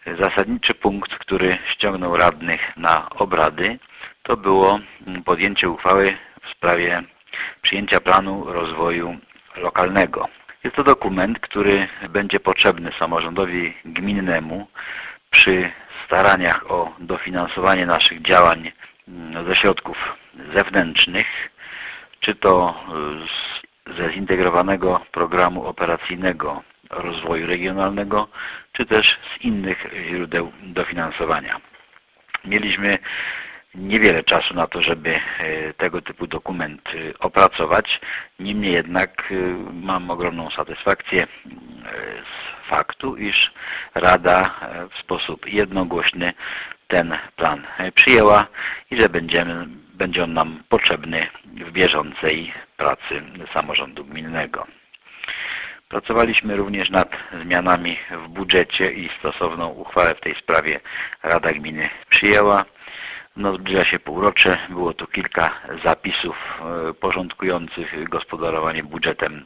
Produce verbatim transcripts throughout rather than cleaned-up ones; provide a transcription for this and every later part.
Zasadniczy punkt, który ściągnął radnych na obrady, to było podjęcie uchwały w sprawie przyjęcia planu rozwoju lokalnego. Jest to dokument, który będzie potrzebny samorządowi gminnemu przy staraniach o dofinansowanie naszych działań ze środków zewnętrznych, czy to ze zintegrowanego programu operacyjnego rozwoju regionalnego, czy też z innych źródeł dofinansowania. Mieliśmy niewiele czasu na to, żeby tego typu dokument opracować. Niemniej jednak mam ogromną satysfakcję z faktu, iż Rada w sposób jednogłośny ten plan przyjęła i że będziemy, będzie on nam potrzebny w bieżącej pracy samorządu gminnego. Pracowaliśmy również nad zmianami w budżecie i stosowną uchwałę w tej sprawie Rada Gminy przyjęła. No, zbliża się półrocze, było tu kilka zapisów porządkujących gospodarowanie budżetem,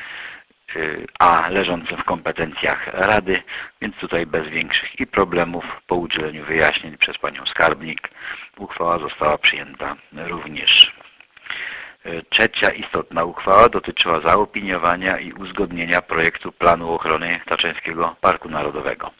a leżącym w kompetencjach Rady, więc tutaj bez większych i problemów po udzieleniu wyjaśnień przez panią skarbnik uchwała została przyjęta również. Trzecia istotna uchwała dotyczyła zaopiniowania i uzgodnienia projektu planu ochrony Tatrzańskiego Parku Narodowego.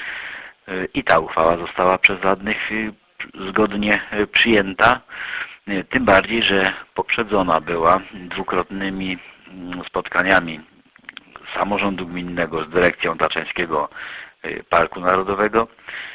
I ta uchwała została przez radnych zgodnie przyjęta, tym bardziej, że poprzedzona była dwukrotnymi spotkaniami samorządu gminnego z dyrekcją Tatrzańskiego Parku Narodowego,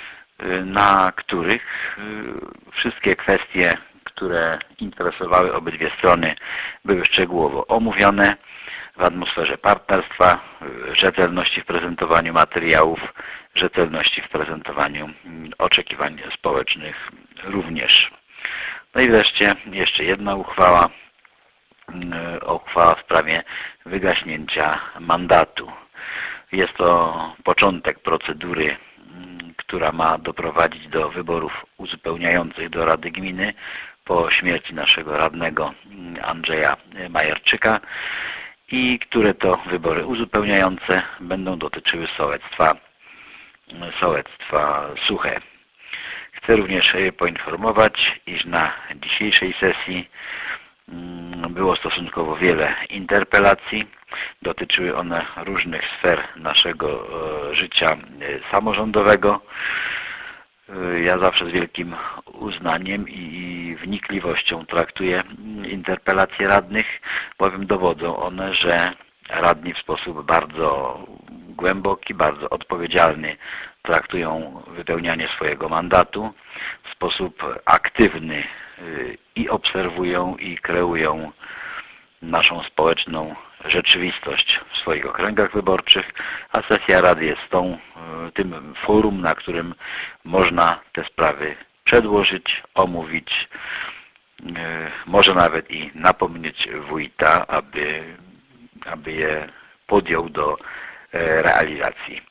na których wszystkie kwestie, które interesowały obydwie strony, były szczegółowo omówione w atmosferze partnerstwa, rzetelności w prezentowaniu materiałów, rzetelności w prezentowaniu oczekiwań społecznych również. No i wreszcie jeszcze jedna uchwała, uchwała w sprawie wygaśnięcia mandatu. Jest to początek procedury, która ma doprowadzić do wyborów uzupełniających do Rady Gminy po śmierci naszego radnego Andrzeja Majerczyka i które to wybory uzupełniające będą dotyczyły sołectwa, sołectwa Suche. Chcę również poinformować, iż na dzisiejszej sesji było stosunkowo wiele interpelacji. Dotyczyły one różnych sfer naszego życia samorządowego. Ja zawsze z wielkim uznaniem i wnikliwością traktuję interpelacje radnych, bowiem dowodzą one, że radni w sposób bardzo głęboki, bardzo odpowiedzialny traktują wypełnianie swojego mandatu, w sposób aktywny i obserwują i kreują naszą społeczną rzeczywistość w swoich okręgach wyborczych, a sesja Rady jest tą, tym forum, na którym można te sprawy przedłożyć, omówić, może nawet i napomnieć wójta, aby, aby je podjął do realizacji.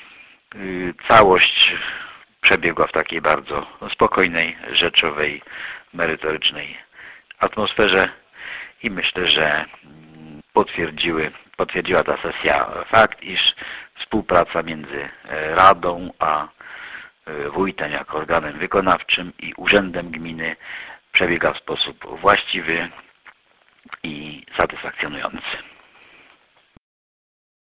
Całość przebiegła w takiej bardzo spokojnej, rzeczowej, merytorycznej atmosferze i myślę, że potwierdziły, potwierdziła ta sesja fakt, iż współpraca między Radą a wójtem jako organem wykonawczym i urzędem gminy przebiega w sposób właściwy i satysfakcjonujący.